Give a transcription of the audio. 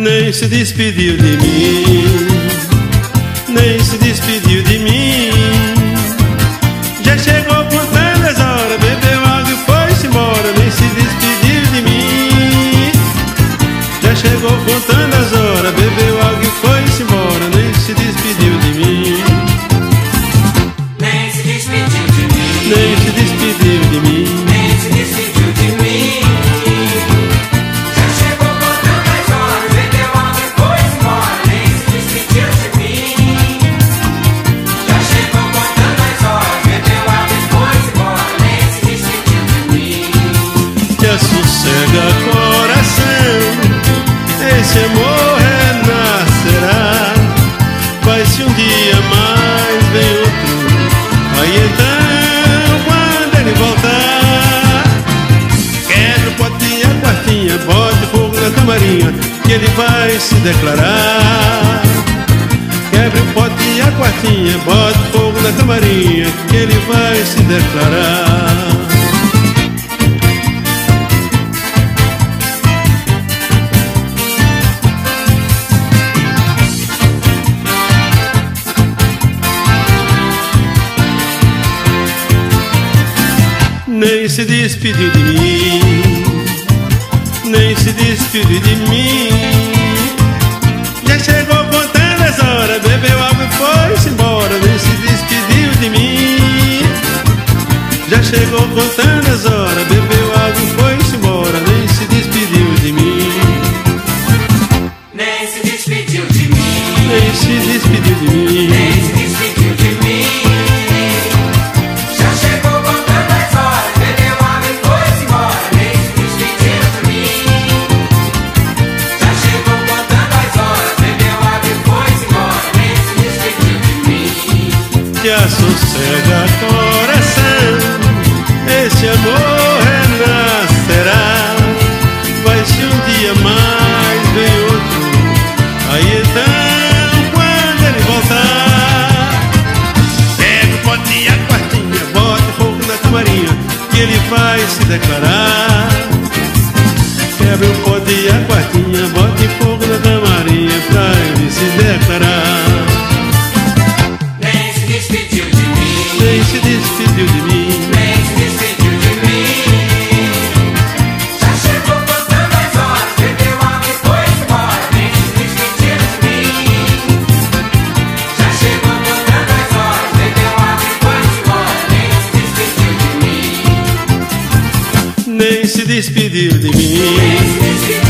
Nem se despediu de mim, nem se despediu de mim. Já chegou contando as horas, bebeu água e foi-se embora. Nem se despediu de mim. Já chegou contando as horas, bebeu água e foi-se embora. Nem se despediu de mim. Nem se despediu de mim. Nem se despediu de mim. Nem se despediu de mim. Já chegou contando as horas, bebeu água e foi-se embora. Nem se despediu de mim. Já chegou contando as horas, bebeu água e foi-se embora. Nem se despediu de mim. Que sossega coração, esse amor renascerá. Vai-se um dia mais, vem outro. Aí então, quando ele voltar, quebra o pote e a quartinha, bote fogo na camarinha, que ele vai se declarar. Quebra o pote e a quartinha, bote fogo na camarinha, que ele vai se declarar. Nem se despediu de mim, nem se despediu de mim. Já chegou contando as horas, bebeu água e foi-se embora. Nem se despediu de mim. Já chegou contando as horas, bebeu água e foi-se embora. Nem se despediu de mim. Nem se despediu de mim. Nem se despediu de mim. Nem se despediu de mim. Já chegou contando as horas, bebeu água e foi-se embora. Nem se despediu de mim. Já chegou contando as horas, bebeu água e foi-se embora. Nem se despediu de mim. Que sossega coração, esse amor renascerá. Vai-se um dia mais, vem outro. Aí então, quando ele voltar, pega o pote e a quartinha, bota fogo na camarinha, que ele vai se declarar. Quebra o pote e a quartinha, bote fogo na camarinha, pra ele se declarar. Nem se despediu de mim. Nem se despediu de mim. Nem se despediu de mim. Já chegou contando as horas, bebeu água e foi-se embora. Nem se despediu de mim. Já chegou contando as horas, bebeu água e foi-se embora. Nem se despediu de mim. Nem se despediu de mim. Nem se despediu